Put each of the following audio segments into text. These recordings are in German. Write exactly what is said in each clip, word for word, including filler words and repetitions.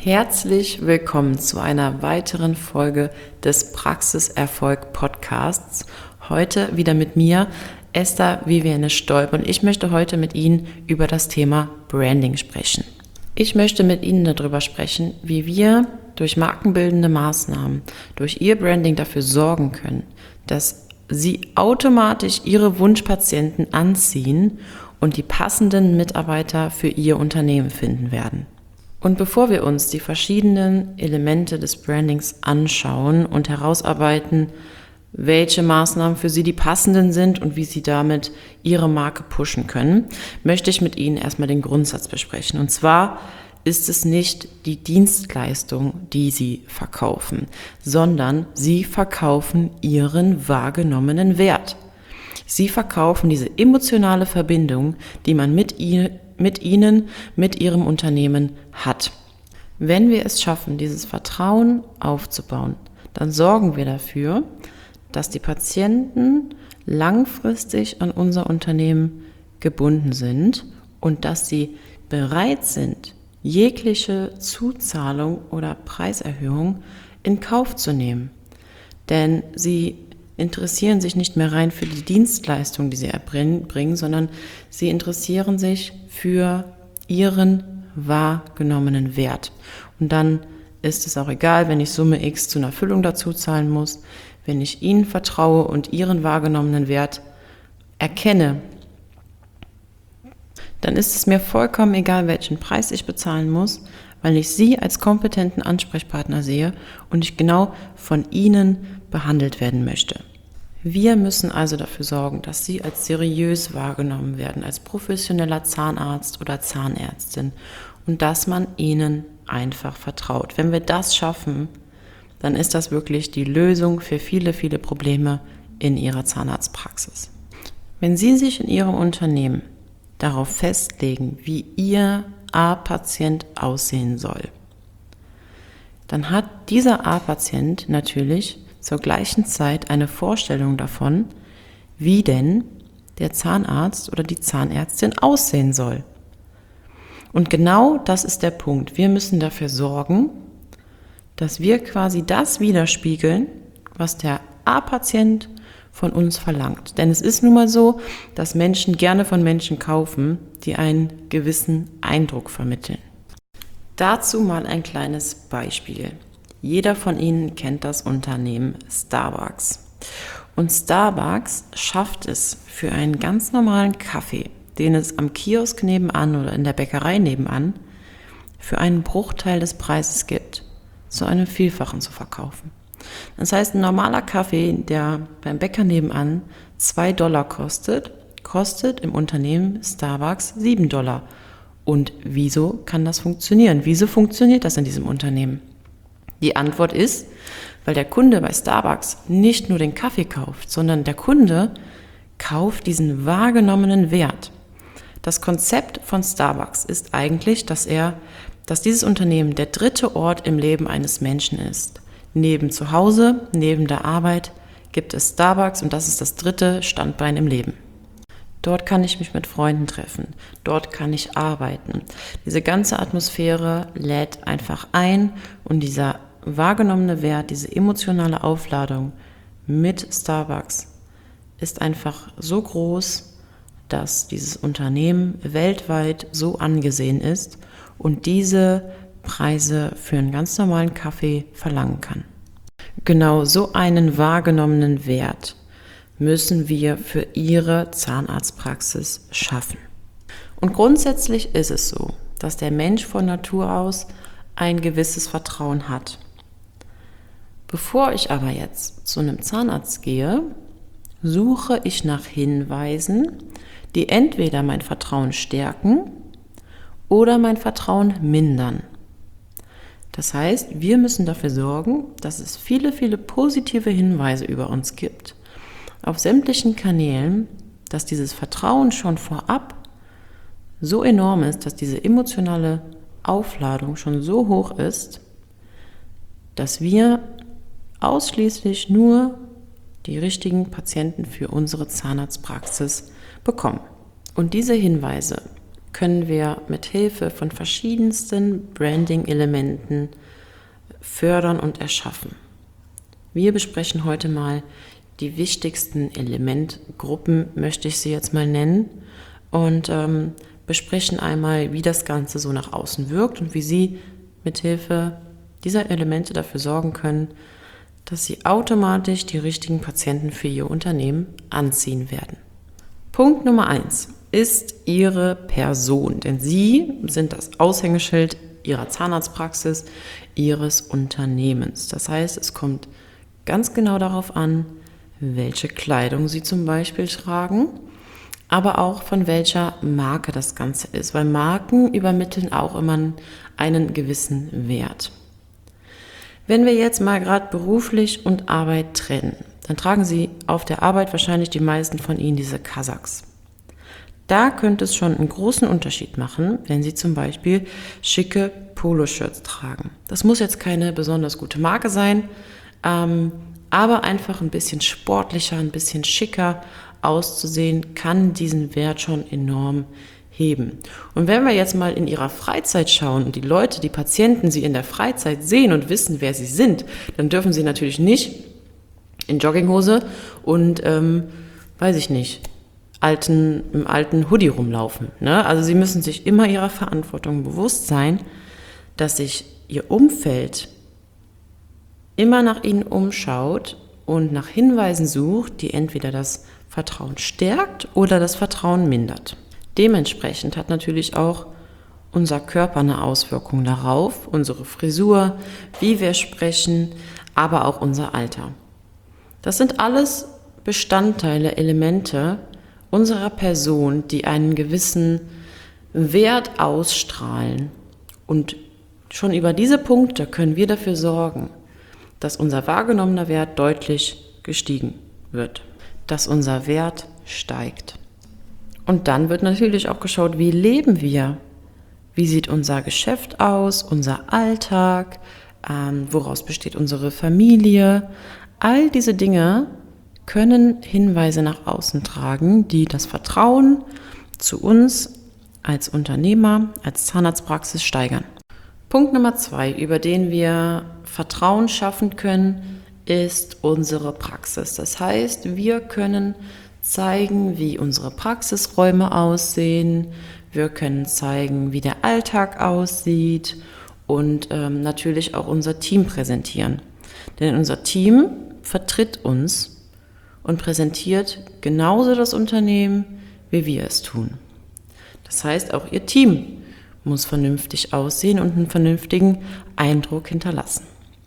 Herzlich willkommen zu einer weiteren Folge des Praxiserfolg Podcasts. Heute wieder mit mir, Esther Vivienne Stolp, und ich möchte heute mit Ihnen über das Thema Branding sprechen. Ich möchte mit Ihnen darüber sprechen, wie wir durch markenbildende Maßnahmen, durch Ihr Branding dafür sorgen können, dass Sie automatisch Ihre Wunschpatienten anziehen und die passenden Mitarbeiter für Ihr Unternehmen finden werden. Und bevor wir uns die verschiedenen Elemente des Brandings anschauen und herausarbeiten, welche Maßnahmen für Sie die passenden sind und wie Sie damit Ihre Marke pushen können, möchte ich mit Ihnen erstmal den Grundsatz besprechen. Und zwar ist es nicht die Dienstleistung, die Sie verkaufen, sondern Sie verkaufen Ihren wahrgenommenen Wert. Sie verkaufen diese emotionale Verbindung, die man mit Ihnen mit Ihnen, mit Ihrem Unternehmen hat. Wenn wir es schaffen, dieses Vertrauen aufzubauen, dann sorgen wir dafür, dass die Patienten langfristig an unser Unternehmen gebunden sind und dass sie bereit sind, jegliche Zuzahlung oder Preiserhöhung in Kauf zu nehmen. Denn sie interessieren sich nicht mehr rein für die Dienstleistung, die sie erbringen, sondern sie interessieren sich für ihren wahrgenommenen Wert. Und dann ist es auch egal, wenn ich Summe X zu einer Füllung dazu zahlen muss, wenn ich ihnen vertraue und ihren wahrgenommenen Wert erkenne, dann ist es mir vollkommen egal, welchen Preis ich bezahlen muss, weil ich sie als kompetenten Ansprechpartner sehe und ich genau von ihnen behandelt werden möchte. Wir müssen also dafür sorgen, dass Sie als seriös wahrgenommen werden, als professioneller Zahnarzt oder Zahnärztin und dass man Ihnen einfach vertraut. Wenn wir das schaffen, dann ist das wirklich die Lösung für viele, viele Probleme in Ihrer Zahnarztpraxis. Wenn Sie sich in Ihrem Unternehmen darauf festlegen, wie Ihr A-Patient aussehen soll, dann hat dieser A-Patient natürlich zur gleichen Zeit eine Vorstellung davon, wie denn der Zahnarzt oder die Zahnärztin aussehen soll. Und genau das ist der Punkt. Wir müssen dafür sorgen, dass wir quasi das widerspiegeln, was der A-Patient von uns verlangt. Denn es ist nun mal so, dass Menschen gerne von Menschen kaufen, die einen gewissen Eindruck vermitteln. Dazu mal ein kleines Beispiel. Jeder von Ihnen kennt das Unternehmen Starbucks. Und Starbucks schafft es für einen ganz normalen Kaffee, den es am Kiosk nebenan oder in der Bäckerei nebenan für einen Bruchteil des Preises gibt, zu einem Vielfachen zu verkaufen. Das heißt, ein normaler Kaffee, der beim Bäcker nebenan zwei Dollar kostet, kostet im Unternehmen Starbucks sieben Dollar. Und wieso kann das funktionieren? Wieso funktioniert das in diesem Unternehmen? Die Antwort ist, weil der Kunde bei Starbucks nicht nur den Kaffee kauft, sondern der Kunde kauft diesen wahrgenommenen Wert. Das Konzept von Starbucks ist eigentlich, dass er, dass dieses Unternehmen der dritte Ort im Leben eines Menschen ist. Neben zu Hause, neben der Arbeit gibt es Starbucks und das ist das dritte Standbein im Leben. Dort kann ich mich mit Freunden treffen, dort kann ich arbeiten. Diese ganze Atmosphäre lädt einfach ein und dieser wahrgenommene Wert, diese emotionale Aufladung mit Starbucks ist einfach so groß, dass dieses Unternehmen weltweit so angesehen ist und diese Preise für einen ganz normalen Kaffee verlangen kann. Genau so einen wahrgenommenen Wert müssen wir für Ihre Zahnarztpraxis schaffen. Und grundsätzlich ist es so, dass der Mensch von Natur aus ein gewisses Vertrauen hat. Bevor ich aber jetzt zu einem Zahnarzt gehe, suche ich nach Hinweisen, die entweder mein Vertrauen stärken oder mein Vertrauen mindern. Das heißt, wir müssen dafür sorgen, dass es viele, viele positive Hinweise über uns gibt, auf sämtlichen Kanälen, dass dieses Vertrauen schon vorab so enorm ist, dass diese emotionale Aufladung schon so hoch ist, dass wir ausschließlich nur die richtigen Patienten für unsere Zahnarztpraxis bekommen. Und diese Hinweise können wir mit Hilfe von verschiedensten Branding-Elementen fördern und erschaffen. Wir besprechen heute mal die wichtigsten Elementgruppen, möchte ich sie jetzt mal nennen, und ähm, besprechen einmal, wie das Ganze so nach außen wirkt und wie Sie mit Hilfe dieser Elemente dafür sorgen können, dass Sie automatisch die richtigen Patienten für Ihr Unternehmen anziehen werden. Punkt Nummer eins ist Ihre Person, denn Sie sind das Aushängeschild Ihrer Zahnarztpraxis, Ihres Unternehmens. Das heißt, es kommt ganz genau darauf an, welche Kleidung Sie zum Beispiel tragen, aber auch von welcher Marke das Ganze ist, weil Marken übermitteln auch immer einen gewissen Wert. Wenn wir jetzt mal gerade beruflich und Arbeit trennen, dann tragen Sie auf der Arbeit wahrscheinlich die meisten von Ihnen diese Kasachs. Da könnte es schon einen großen Unterschied machen, wenn Sie zum Beispiel schicke Poloshirts tragen. Das muss jetzt keine besonders gute Marke sein, ähm, aber einfach ein bisschen sportlicher, ein bisschen schicker auszusehen, kann diesen Wert schon enorm heben. Und wenn wir jetzt mal in Ihrer Freizeit schauen und die Leute, die Patienten Sie in der Freizeit sehen und wissen, wer Sie sind, dann dürfen Sie natürlich nicht in Jogginghose und, ähm, weiß ich nicht, alten, im alten Hoodie rumlaufen. Ne? Also Sie müssen sich immer Ihrer Verantwortung bewusst sein, dass sich Ihr Umfeld immer nach Ihnen umschaut und nach Hinweisen sucht, die entweder das Vertrauen stärkt oder das Vertrauen mindert. Dementsprechend hat natürlich auch unser Körper eine Auswirkung darauf, unsere Frisur, wie wir sprechen, aber auch unser Alter. Das sind alles Bestandteile, Elemente unserer Person, die einen gewissen Wert ausstrahlen. Und schon über diese Punkte können wir dafür sorgen, dass unser wahrgenommener Wert deutlich gestiegen wird, dass unser Wert steigt. Und dann wird natürlich auch geschaut, wie leben wir? Wie sieht unser Geschäft aus, unser Alltag, ähm, woraus besteht unsere Familie? All diese Dinge können Hinweise nach außen tragen, die das Vertrauen zu uns als Unternehmer, als Zahnarztpraxis steigern. Punkt Nummer zwei, über den wir Vertrauen schaffen können, ist unsere Praxis. Das heißt, wir können zeigen, wie unsere Praxisräume aussehen, wir können zeigen, wie der Alltag aussieht und ähm, natürlich auch unser Team präsentieren. Denn unser Team vertritt uns und präsentiert genauso das Unternehmen, wie wir es tun. Das heißt, auch Ihr Team muss vernünftig aussehen und einen vernünftigen Eindruck hinterlassen.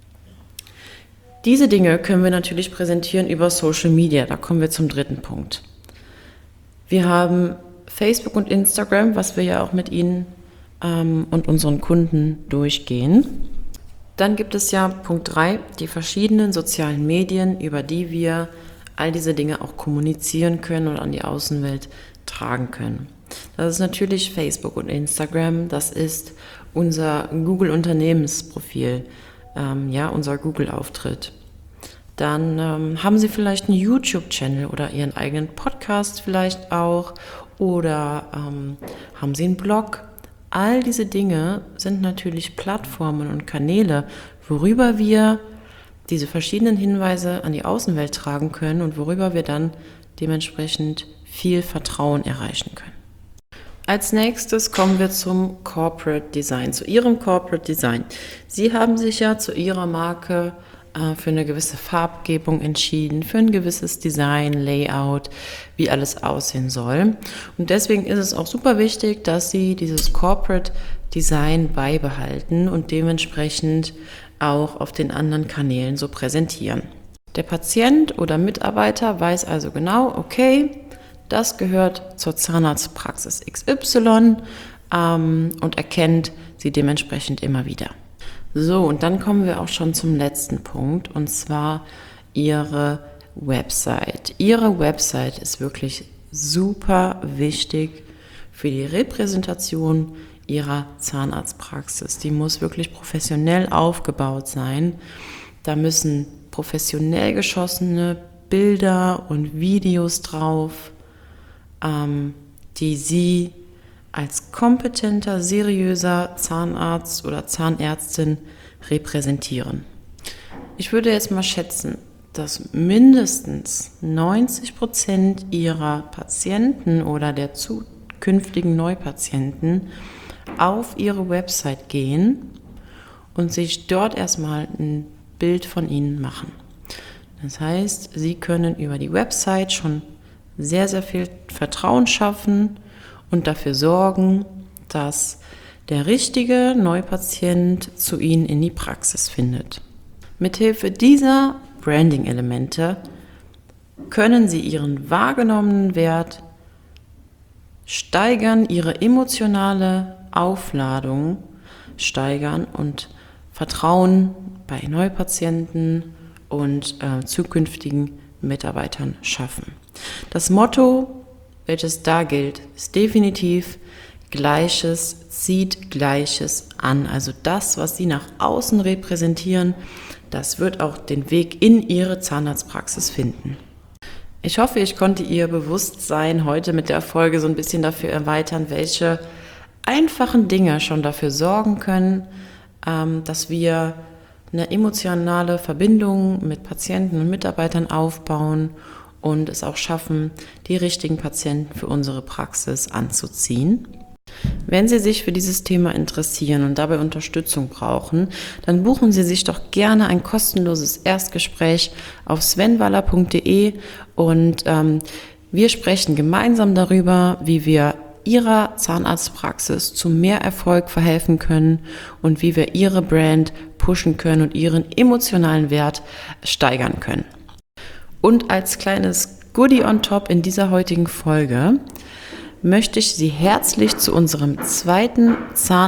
Diese Dinge können wir natürlich präsentieren über Social Media. Da kommen wir zum dritten Punkt. Wir haben Facebook und Instagram, was wir ja auch mit Ihnen ähm, und unseren Kunden durchgehen. Dann gibt es ja Punkt drei, die verschiedenen sozialen Medien, über die wir all diese Dinge auch kommunizieren können und an die Außenwelt tragen können. Das ist natürlich Facebook und Instagram, das ist unser Google-Unternehmensprofil, ähm, ja, unser Google-Auftritt. Dann ähm, haben Sie vielleicht einen YouTube-Channel oder Ihren eigenen Podcast vielleicht auch oder ähm, haben Sie einen Blog. All diese Dinge sind natürlich Plattformen und Kanäle, worüber wir diese verschiedenen Hinweise an die Außenwelt tragen können und worüber wir dann dementsprechend viel Vertrauen erreichen können. Als nächstes kommen wir zum Corporate Design, zu Ihrem Corporate Design. Sie haben sich ja zu Ihrer Marke äh, für eine gewisse Farbgebung entschieden, für ein gewisses Design, Layout, wie alles aussehen soll. Und deswegen ist es auch super wichtig, dass Sie dieses Corporate Design beibehalten und dementsprechend auch auf den anderen Kanälen so präsentieren. Der Patient oder Mitarbeiter weiß also genau, okay, das gehört zur Zahnarztpraxis X Y ähm, und erkennt sie dementsprechend immer wieder. So, und dann kommen wir auch schon zum letzten Punkt, und zwar Ihre Website. Ihre Website ist wirklich super wichtig für die Repräsentation Ihrer Zahnarztpraxis. Die muss wirklich professionell aufgebaut sein. Da müssen professionell geschossene Bilder und Videos drauf, die Sie als kompetenter, seriöser Zahnarzt oder Zahnärztin repräsentieren? Ich würde jetzt mal schätzen, dass mindestens neunzig Prozent ihrer Patienten oder der zukünftigen Neupatienten auf ihre Website gehen und sich dort erstmal ein Bild von ihnen machen. Das heißt, sie können über die Website schon sehr, sehr viel Vertrauen schaffen und dafür sorgen, dass der richtige Neupatient zu ihnen in die Praxis findet. Mithilfe dieser Branding-Elemente können Sie Ihren wahrgenommenen Wert steigern, Ihre emotionale Aufladung steigern und Vertrauen bei Neupatienten und äh, zukünftigen Mitarbeitern schaffen. Das Motto, welches da gilt, ist definitiv: Gleiches zieht Gleiches an. Also das, was Sie nach außen repräsentieren, das wird auch den Weg in Ihre Zahnarztpraxis finden. Ich hoffe, ich konnte Ihr Bewusstsein heute mit der Folge so ein bisschen dafür erweitern, welche einfachen Dinge schon dafür sorgen können, dass wir eine emotionale Verbindung mit Patienten und Mitarbeitern aufbauen und es auch schaffen, die richtigen Patienten für unsere Praxis anzuziehen. Wenn Sie sich für dieses Thema interessieren und dabei Unterstützung brauchen, dann buchen Sie sich doch gerne ein kostenloses Erstgespräch auf svenwaller punkt de und ähm, wir sprechen gemeinsam darüber, wie wir Ihrer Zahnarztpraxis zu mehr Erfolg verhelfen können und wie wir Ihre Brand pushen können und Ihren emotionalen Wert steigern können. Und als kleines Goodie on top in dieser heutigen Folge möchte ich Sie herzlich zu unserem zweiten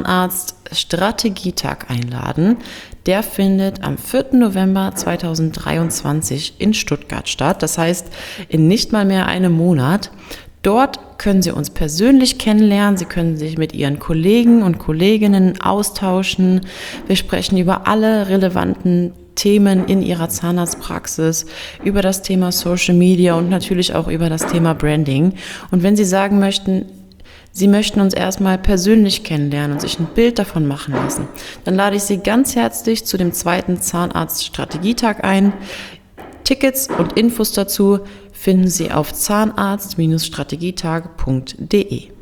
Zahnarzt-Strategietag einladen. Der findet am vierten November zweitausenddreiundzwanzig in Stuttgart statt. Das heißt, in nicht mal mehr einem Monat. Dort können Sie uns persönlich kennenlernen. Sie können sich mit Ihren Kollegen und Kolleginnen austauschen. Wir sprechen über alle relevanten Themen in Ihrer Zahnarztpraxis, über das Thema Social Media und natürlich auch über das Thema Branding. Und wenn Sie sagen möchten, Sie möchten uns erstmal persönlich kennenlernen und sich ein Bild davon machen lassen, dann lade ich Sie ganz herzlich zu dem zweiten Zahnarzt-Strategietag ein. Tickets und Infos dazu finden Sie auf zahnarzt Bindestrich strategietag punkt de.